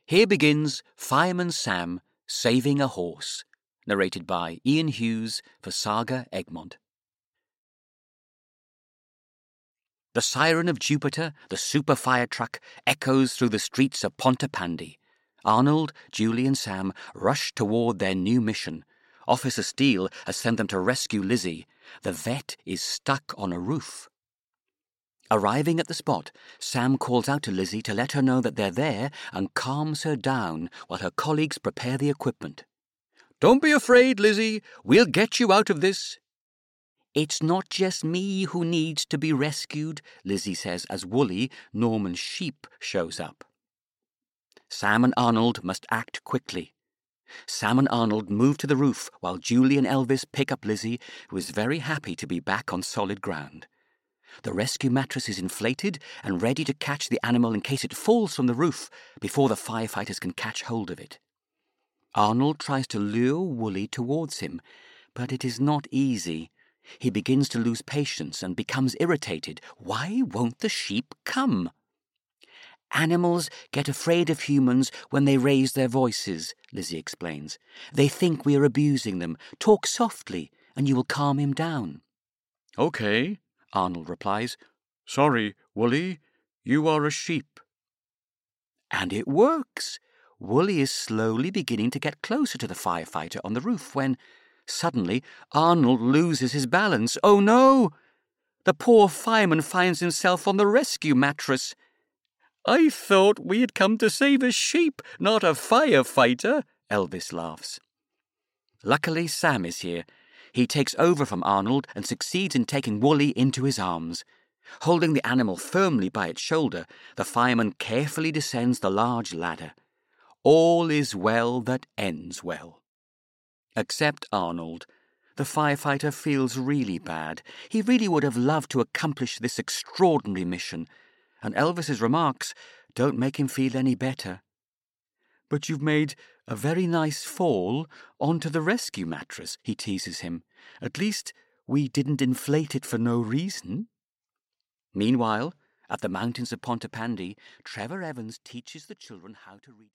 Here begins Fireman Sam Saving a Horse, narrated by Ian Hughes for Saga Egmont. The siren of Jupiter, the super fire truck, echoes through the streets of Pontapandi. Arnold, Julie and Sam rush toward their new mission. Officer Steele has sent them to rescue Lizzie. The vet is stuck on a roof. Arriving at the spot, Sam calls out to Lizzie to let her know that they're there and calms her down while her colleagues prepare the equipment. "Don't be afraid, Lizzie. We'll get you out of this." "It's not just me who needs to be rescued," Lizzie says as Wooly, Norman's sheep, shows up. Sam and Arnold must act quickly. Sam and Arnold move to the roof while Julie and Elvis pick up Lizzie, who is very happy to be back on solid ground. The rescue mattress is inflated and ready to catch the animal in case it falls from the roof before the firefighters can catch hold of it. Arnold tries to lure Wooly towards him, but it is not easy. He begins to lose patience and becomes irritated. Why won't the sheep come? "Animals get afraid of humans when they raise their voices," Lizzie explains. "They think we are abusing them. Talk softly, and you will calm him down." "Okay," Arnold replies. "Sorry, Wooly, you are a sheep." And it works. Wooly is slowly beginning to get closer to the firefighter on the roof when, suddenly, Arnold loses his balance. Oh no! The poor fireman finds himself on the rescue mattress. "I thought we had come to save a sheep, not a firefighter," Elvis laughs. Luckily, Sam is here. He takes over from Arnold and succeeds in taking Wooly into his arms. Holding the animal firmly by its shoulder, the fireman carefully descends the large ladder. All is well that ends well. Except Arnold. The firefighter feels really bad. He really would have loved to accomplish this extraordinary mission, and Elvis's remarks don't make him feel any better. "But you've made a very nice fall onto the rescue mattress," he teases him. "At least we didn't inflate it for no reason." Meanwhile, at the mountains of Pontapandi, Trevor Evans teaches the children how to read.